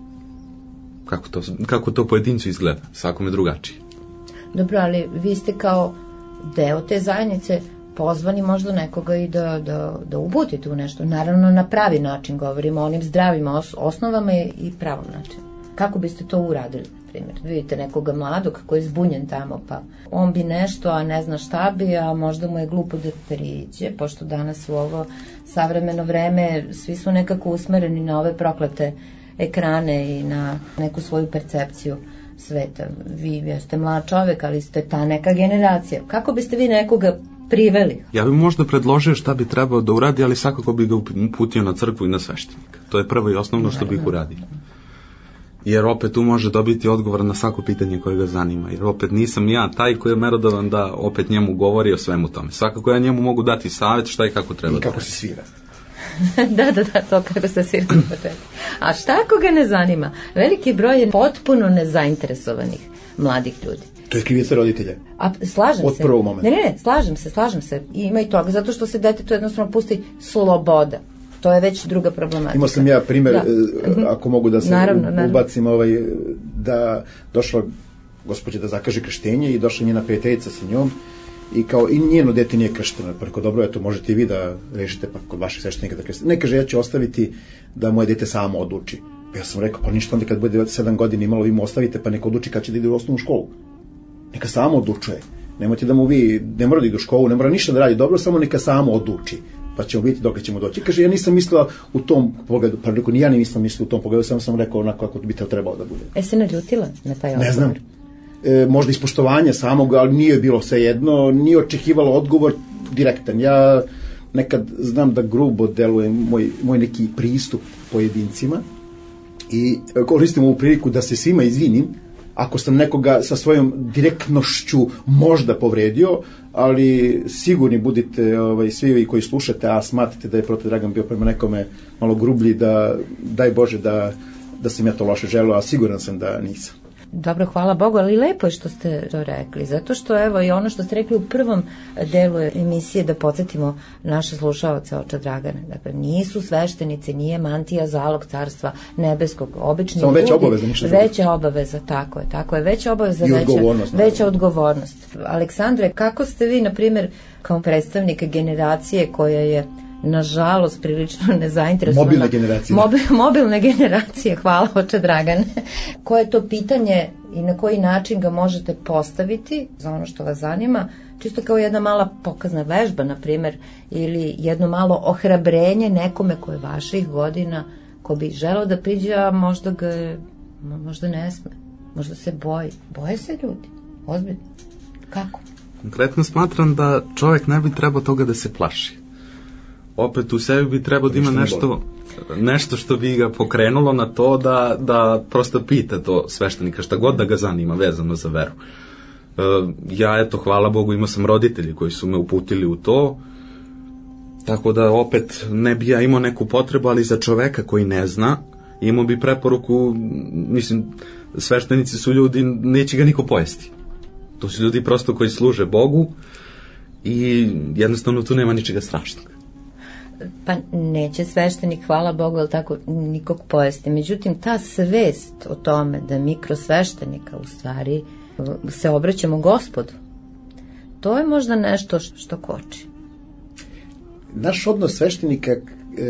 kako to, kako to pojedincu izgleda, svakome drugačije. Dobro, ali vi ste kao deo te zajednice pozvani možda nekoga i da, da, da uputite u nešto. Naravno na pravi način govorimo o onim zdravim os, osnovama i, i pravom načinu. Kako biste to uradili? Primjer, vidite nekoga mladog koji je zbunjen tamo, pa on bi nešto, a ne zna šta bi, a možda mu je glupo da priđe, pošto danas u ovo savremeno vreme svi su nekako usmereni na ove proklete ekrane i na neku svoju percepciju sveta. Vi jeste mlad čovjek, ali ste ta neka generacija. Kako biste vi nekoga priveli? Ja bih možda predložio šta bi trebao da uradi, ali svakako bi ga uputio na crkvu i na sveštenika. To je prvo i osnovno što bih uradio. Jer opet tu može dobiti odgovor na svako pitanje koje ga zanima. Jer opet nisam ja taj koji je merodavan da opet njemu govori o svemu tome. Svakako ja njemu mogu dati savjet šta i kako treba. I kako se svira. da, da, da, to kako se svira. A šta ako ga ne zanima? Veliki broj je potpuno nezainteresovanih mladih ljudi. To je krivica roditelja. A slažem Od se. prvog momenta. Ne, ne, ne, slažem se, slažem se. I ima i toga, zato što se detetu jednostavno pusti sloboda. To je već druga problematika. Imao sam ja primjer, da. ako mogu da se naravno, naravno. ubacim, ovaj, da došla gospođa da zakaže krštenje i došla njena prijateljica sa njom i kao i njeno dete nije kršteno. Pa rekao, dobro, eto, možete i vi da rešite pa kod vašeg sveštenika da krstite. Ne, kaže, ja ću ostaviti da moje dete samo odluči. Pa ja sam rekao, pa ništa, onda kad bude sedam godina imalo, vi mu ostavite pa neka odluči kad će da ide u osnovnu školu. Neka samo odlučuje. Nemojte da mu vi, ne mora da ide u školu, ne mora ništa da radi dobro, samo neka samo odluči. Pa ćemo vidjeti dok ćemo doći. Kaže, ja nisam mislila u tom pogledu, pa rekao, ni ja nisam mislila u tom pogledu, samo sam rekao onako kako bi to trebalo da bude. E se naljutila na taj odgovor? Ne znam. E, možda ispoštovanje samog, ali nije bilo sve jedno, nije očekivalo odgovor direktan. Ja nekad znam da grubo deluje moj, moj neki pristup pojedincima i koristim ovu priliku da se svima izvinim ako sam nekoga sa svojom direktnošću možda povredio, ali sigurni budite, ovaj, svi vi koji slušate, a smatrate da je protiv Dragan bio prema nekome malo grublji, da daj Bože da, da sam ja to loše želeo, a siguran sam da nisam. Dobro, hvala Bogu, ali lepo je što ste to rekli, zato što evo i ono što ste rekli u prvom delu emisije, da podsjetimo naše slušaoce oča Dragana. Dakle, nisu sveštenici, nije mantija zalog carstva nebeskog, obični samo ljudi. Veća obaveza, ništa drugo. Veća obaveza, tako je, tako je, veća obaveza, I veća odgovornost. Veća odgovornost. Aleksandre, kako ste vi, na primjer, kao predstavnik generacije koja je nažalost, prilično nezainteresovana. Mobilne generacije. Mobil, mobilne generacije, hvala oče Dragane. Koje je to pitanje i na koji način ga možete postaviti za ono što vas zanima, čisto kao jedna mala pokazna vežba, na primjer, ili jedno malo ohrabrenje nekome koje je vaših godina, ko bi želeo da priđe, a možda ga, možda ne sme, možda se boji. Boje se ljudi, ozbiljno. Kako? Konkretno smatram da čovjek ne bi trebao toga da se plaši. Opet u sebi bi trebao da ima nešto, nešto što bi ga pokrenulo na to da, da prosto pita to sveštenika, šta god da ga zanima vezano za veru. E, ja, eto, hvala Bogu, imao sam roditelji koji su me uputili u to, tako da opet ne bi ja imao neku potrebu, ali za čoveka koji ne zna, imao bi preporuku, mislim, sveštenici su ljudi, neće ga niko pojesti. To su ljudi prosto koji služe Bogu i jednostavno tu nema ničega strašnog. Pa neće sveštenik, hvala Bogu, ali tako, nikog pojesti. Međutim, ta svest o tome da mi kroz sveštenika u stvari se obraćamo Gospodu, to je možda nešto što koči. Naš odnos sveštenika, e,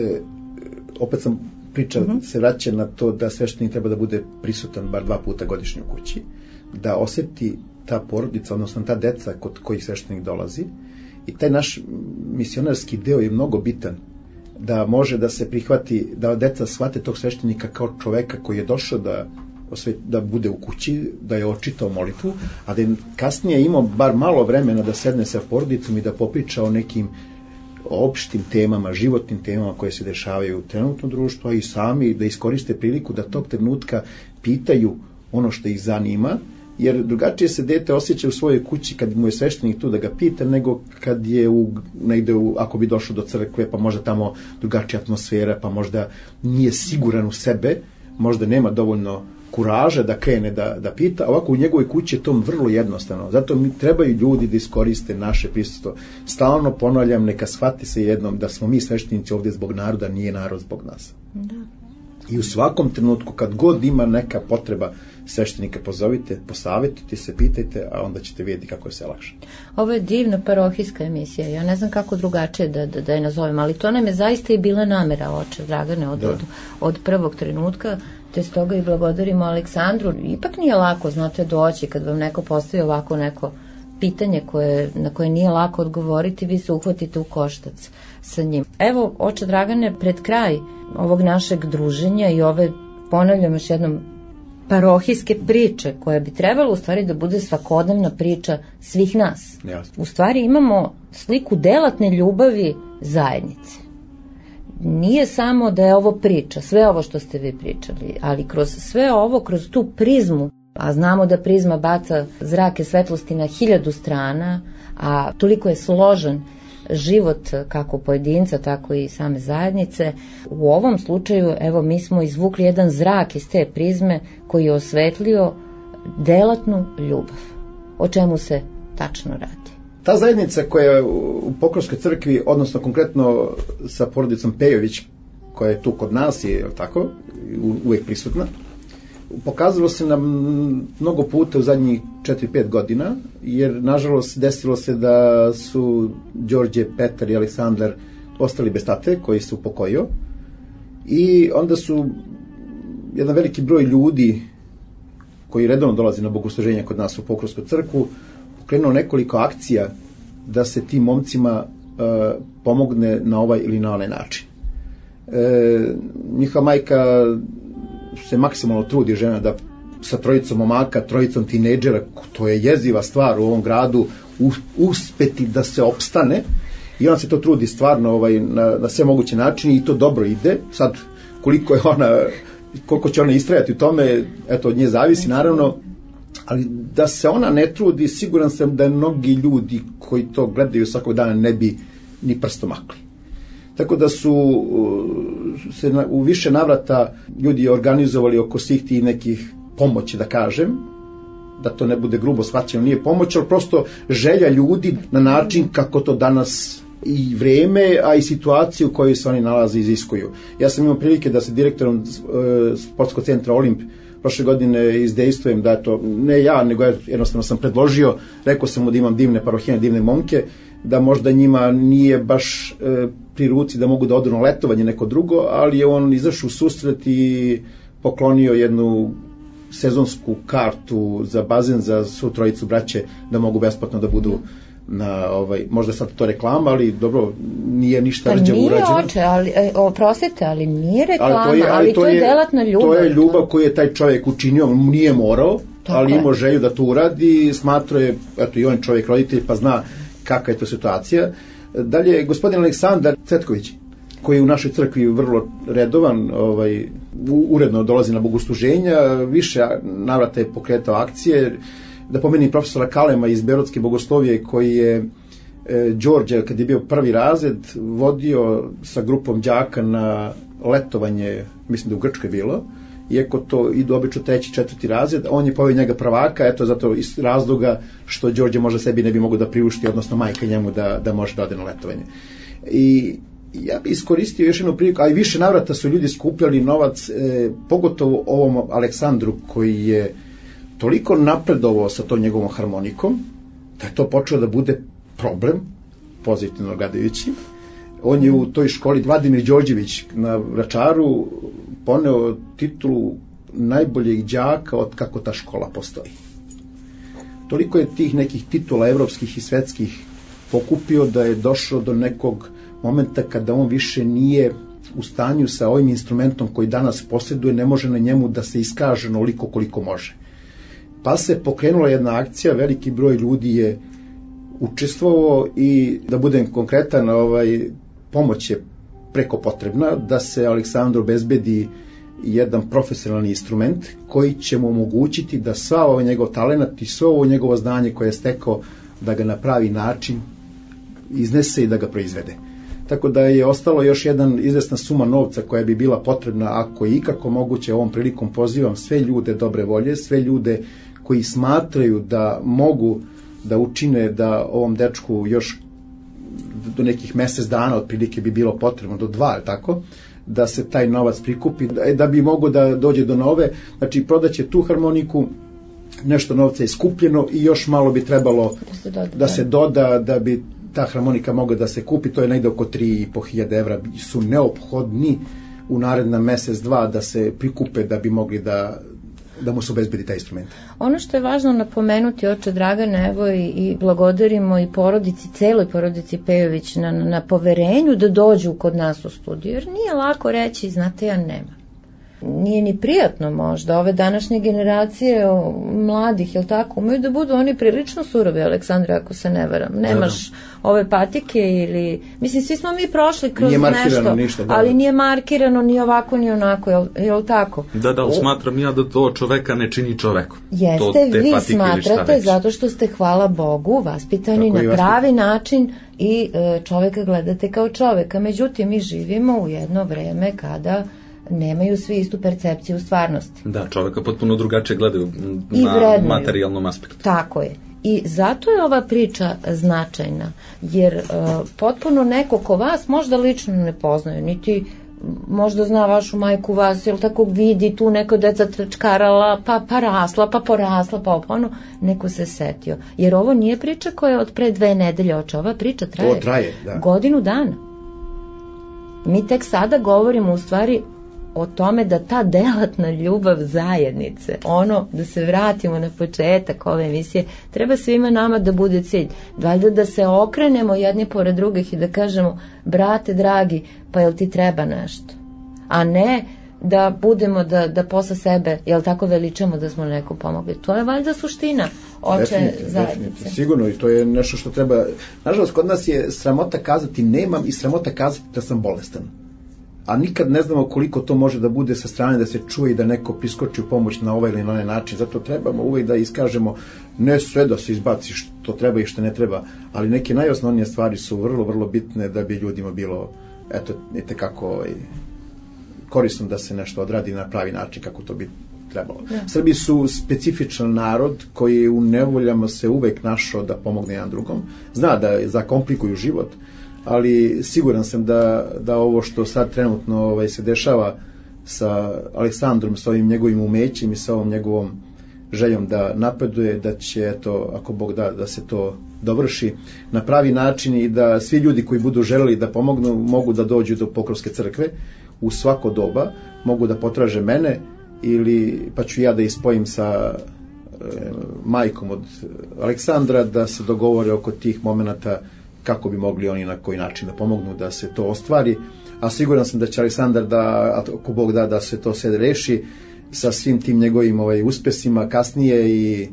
opet sam pričao, mm-hmm. se vraća na to da sveštenik treba da bude prisutan bar dva puta godišnje u kući, da osjeti ta porodica, odnosno ta deca kod kojih sveštenik dolazi, i taj naš misionarski deo je mnogo bitan, da može da se prihvati, da deca shvate tog sveštenika kao čoveka koji je došao da, da bude u kući, da je očitao molitvu, a da je kasnije imao bar malo vremena da sedne sa porodicom i da popriča o nekim opštim temama, životnim temama koje se dešavaju u trenutnom društvu, a i sami da iskoriste priliku da tog trenutka pitaju ono što ih zanima, jer drugačije se dete osjeća u svojoj kući kad mu je sveštenik tu da ga pita, nego kad je u, negde u, ako bi došao do crkve, pa možda tamo drugačija atmosfera, pa možda nije siguran u sebe, možda nema dovoljno kuraža da krene da, da pita. Ovako u njegovoj kući je to vrlo jednostavno. Zato mi trebaju ljudi da iskoriste naše prisustvo. Stalno ponavljam, neka shvati se jednom da smo mi sveštenici ovdje zbog naroda, nije narod zbog nas. Da. I u svakom trenutku, kad god ima neka potreba sveštenika, pozovite, posavetite se, pitajte, a onda ćete vidjeti kako je se lakše. Ovo je divna parohijska emisija, ja ne znam kako drugačije da, da, da je nazovem, ali to nam je zaista i bila namera, oče Dragane, od, od, od prvog trenutka, te stoga i blagodarimo Aleksandru. Ipak nije lako, znate, doći kad vam neko postavi ovako neko pitanje koje, na koje nije lako odgovoriti, vi se uhvatite u koštac sa njim. Evo, oče Dragane, pred kraj ovog našeg druženja i ove, ponavljam još jednom, parohijske priče, koja bi trebala u stvari da bude svakodnevna priča svih nas. Jasno. U stvari imamo sliku delatne ljubavi zajednice. Nije samo da je ovo priča, sve ovo što ste vi pričali, ali kroz sve ovo, kroz tu prizmu, a znamo da prizma baca zrake svetlosti na hiljadu strana, a toliko je složen život kako pojedinca, tako i same zajednice. U ovom slučaju, evo, mi smo izvukli jedan zrak iz te prizme koji je osvetlio delatnu ljubav. O čemu se tačno radi? Ta zajednica koja je u Pokrovskoj crkvi, odnosno konkretno sa porodicom Pejović, koja je tu kod nas, je tako, uvijek prisutna, pokazalo se nam mnogo puta u zadnjih četiri pet godina, jer nažalost desilo se da su Đorđe, Petar i Aleksandar ostali bez tate, koji se upokojio, i onda su jedan veliki broj ljudi koji redovno dolazi na bogosluženje kod nas u Pokrovsku crkvu pokrenuo nekoliko akcija da se tim momcima e, pomogne na ovaj ili na onaj način. E, njihova majka se maksimalno trudi, žena, da sa trojicom momaka, trojicom tinejdžera, to je jeziva stvar u ovom gradu, uspeti da se opstane, i ona se to trudi stvarno ovaj, na, na sve moguće načine i to dobro ide. Sad, koliko je ona, koliko će ona istrajati u tome, eto, od nje zavisi, naravno, ali da se ona ne trudi, siguran sam da mnogi ljudi koji to gledaju svakog dana ne bi ni prstom makli. Tako da su se na, u više navrata ljudi organizovali oko svih tih nekih pomoći, da kažem, da to ne bude grubo shvaćeno, nije pomoć, ali prosto želja ljudi na način kako to danas i vreme, a i situaciju u kojoj se oni nalaze iziskuju. Ja sam imao prilike da se direktorom e, sportskog centra Olimp prošle godine izdejstvujem, da to ne ja, nego jednostavno sam predložio, rekao sam mu da imam divne parohijane, divne momke, da možda njima nije baš e, pri ruci da mogu da odu na letovanje neko drugo, ali je on izašao u susret i poklonio jednu sezonsku kartu za bazen za svu trojicu braće da mogu besplatno da budu na ovaj, možda sad to reklama, ali dobro, nije ništa pa rđavo urađeno. Nije oče, ali, oprostite, ali nije reklama, ali to je, ali ali to to je, je delatna ljubav. To je ljubav koju je taj čovjek učinio, nije morao, tako ali je. imao želju da to uradi, smatrao je, eto i on čovjek roditelj, pa zna kakva je to situacija. Dalje, gospodin Aleksandar Cvetković, koji je u našoj crkvi vrlo redovan, ovaj, uredno dolazi na bogosluženja, više navrata je pokretao akcije. Da pomenim profesora Kalema iz Beogradske bogoslovije, koji je e, Đorđe, kad je bio prvi razred, vodio sa grupom đaka na letovanje, mislim da u Grčkoj bilo, iako to idu obično treći, četvrti razred, on je poveo njega prvaka, eto zato iz razloga što Đorđe možda sebi ne bi mogao da priušti, odnosno majka njemu da, da može da ode na letovanje. I ja bih iskoristio još jednu priliku, a i više navrata su ljudi skupljali novac, e, pogotovo ovom Aleksandru koji je toliko napredovao sa tom njegovom harmonikom, da je to počeo da bude problem, pozitivno gledajući. On je u toj školi, Vladimir Đorđević na Vračaru, poneo titulu najboljeg đaka od kako ta škola postoji. Toliko je tih nekih titula evropskih i svetskih pokupio da je došao do nekog momenta kada on više nije u stanju sa ovim instrumentom koji danas posjeduje, ne može na njemu da se iskaže onoliko koliko može. Pa se pokrenula jedna akcija, veliki broj ljudi je učestvovao i, da budem konkretan, ovaj, pomoć je preko potrebna da se Aleksandru obezbedi jedan profesionalni instrument koji će mu omogućiti da sva ovaj njegov talenat i svo ovo njegovo znanje koje je stekao da ga na pravi način iznese i da ga proizvede. Tako da je ostalo još jedan izvesna suma novca koja bi bila potrebna, ako je ikako moguće. Ovom prilikom pozivam sve ljude dobre volje, sve ljude koji smatraju da mogu da učine da ovom dečku još do nekih mesec dana otprilike bi bilo potrebno, do dva, tako, da se taj novac prikupi, da, da bi mogo da dođe do nove, znači prodaće tu harmoniku, nešto novca je skupljeno i još malo bi trebalo da se doda, da, se doda, da bi ta harmonika mogla da se kupi, to je negde oko tri i po hiljade evra, su neophodni u naredna mesec, dva da se prikupe da bi mogli da da mu se obezbedi taj instrument. Ono što je važno napomenuti, oče Dragane, evo i, i blagodarimo i porodici, celoj porodici Pejović na, na poverenju da dođu kod nas u studiju, jer nije lako reći, znate, ja nemam. Nije ni prijatno možda, ove današnje generacije o, mladih, jel tako, umeju da budu oni prilično surovi, Aleksandre, ako se ne varam. Nemaš da, da. ove patike ili, mislim, svi smo mi prošli kroz nešto, ništa, da, ali nije markirano ni ovako ni onako, jel, jel tako? Da, da, smatram ja da to čoveka ne čini čovekom. Jeste, to, vi smatrate zato što ste, hvala Bogu, vaspitani tako na pravi način i e, čoveka gledate kao čoveka. Međutim, mi živimo u jedno vreme kada nemaju svi istu percepciju stvarnosti. Da, čoveka potpuno drugačije gledaju na materijalnom aspektu. Tako je. I zato je ova priča značajna, jer uh, potpuno neko ko vas možda lično ne poznaju, niti možda zna vašu majku, vas, jel tako, vidi tu neko deca trčkarala, pa, pa rasla, pa porasla, pa opano, neko se setio. Jer ovo nije priča koja je od pre dve nedelje, oče, ova priča traje, to traje da. godinu dana. Mi tek sada govorimo u stvari o tome da ta delatna ljubav zajednice, ono, da se vratimo na početak ove emisije, treba svima nama da bude cilj. Valjda da se okrenemo jedni pored drugih i da kažemo, brate dragi, pa jel ti treba nešto? A ne da budemo, da, da posle sebe, jel tako, veličamo da smo neko pomogli. To je valjda suština oče zajednice. Sigurno, i to je nešto što treba. Nažalost, kod nas je sramota kazati nemam i sramota kazati da sam bolestan. A nikad ne znamo koliko to može da bude sa strane da se čuje i da neko priskoči u pomoć na ovaj ili na onaj način. Zato trebamo uvijek da iskažemo, ne sve da se izbaci što treba i što ne treba, ali neke najosnovnije stvari su vrlo, vrlo bitne da bi ljudima bilo, eto, itekako ovaj, korisno da se nešto odradi na pravi način kako to bi trebalo. Ja. Srbi su specifičan narod koji u nevoljama se uvek našao da pomogne jedan drugom. Zna da zakomplikuju život, ali siguran sam da, da ovo što sad trenutno ovaj, se dešava sa Aleksandrom, sa ovim njegovim umećem i sa ovom njegovom željom da napreduje, da će, eto, ako Bog da, da se to dovrši na pravi način i da svi ljudi koji budu želeli da pomognu mogu da dođu do Pokrovske crkve u svako doba, mogu da potraže mene ili pa ću ja da ispojim sa e, majkom od Aleksandra da se dogovore oko tih momenata kako bi mogli oni na koji način da pomognu da se to ostvari, a siguran sam da će Aleksandar da, ako Bog da, da se to sve reši sa svim tim njegovim ovaj, uspesima kasnije i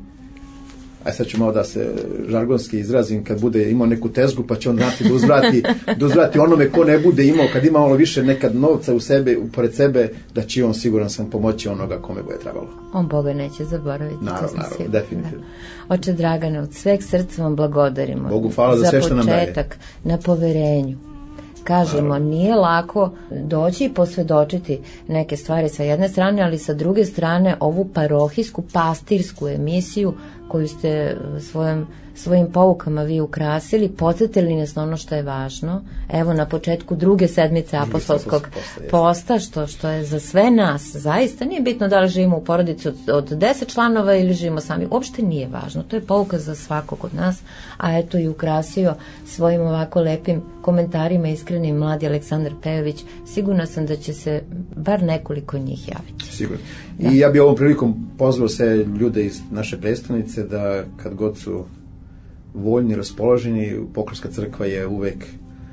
aj sad ću malo da se žargonski izrazim, kad bude imao neku tezgu pa će on znati da uzvrati, da uzvrati onome ko ne bude imao, kad ima malo više nekad novca u sebe, pored sebe, da će on siguran sam pomoći onoga kome bude trebalo. On Boga neće zaboraviti. Naravno, naravno, definitivno. Da. Oče Dragane, od sveg srca vam blagodarimo. Bogu hvala za sve što nam daje. Za početak, na poverenju. Kažemo, nije lako doći i posvedočiti neke stvari sa jedne strane, ali sa druge strane ovu parohijsku, pastirsku emisiju koju ste svojim, svojim poukama vi ukrasili, podsjetili nas na ono što je važno. Evo na početku druge sedmice apostolskog posta, što, što je za sve nas, zaista nije bitno da li živimo u porodici od, od deset članova ili živimo sami, uopšte nije važno, to je pouka za svakog od nas, a eto i ukrasio svojim ovako lepim komentarima iskrenim mladi Aleksandar Pejović. Sigurna sam da će se bar nekoliko njih javiti. Sigurno. I da. Ja bih ovom prilikom pozvao sve ljude iz naše prestonice da kad god su voljni, raspoloženi, Pokrovska crkva je uvek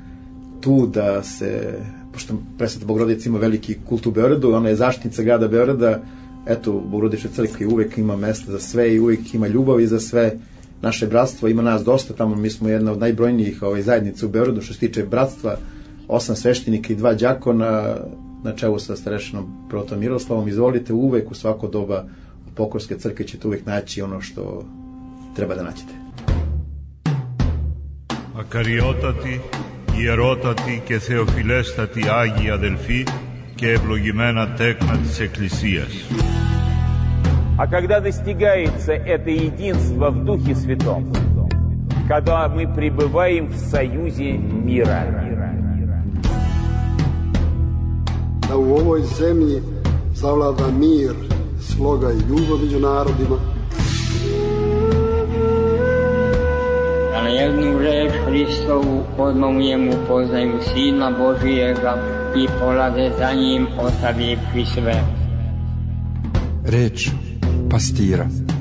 tu da se, pošto Presveta Bogorodica ima veliki kult u Beogradu, ona je zaštitnica grada Beograda, eto, u Bogorodičnoj crkvi uvek ima mesta za sve i uvek ima ljubavi za sve. Naše bratstvo, ima nas dosta tamo, mi smo jedna od najbrojnijih ovaj, zajednica u Beogradu što se tiče bratstva, osam sveštenika i dva đakona na čelu sa starešinom protom Miroslavom. Izvolite, uvek u svako doba u Pokrovske crkve ćete uvek naći ono što treba da naćete. Ακαριότατη, ιερότατη και θεοφιλέστατη Άγια Αδελφή και ευλογημένα τέκνα της Εκκλησίας. А когда достигается это единство в Духе Святом, когда мы пребываем в союзе мира. Da u ovoj zemlji zavlada mir, sloga i ljubav među narodima. Da na jednu reč Hristovu odmah u njemu poznaju Sina Božijega i polaze za njim ostavivši sve. Reč pastira.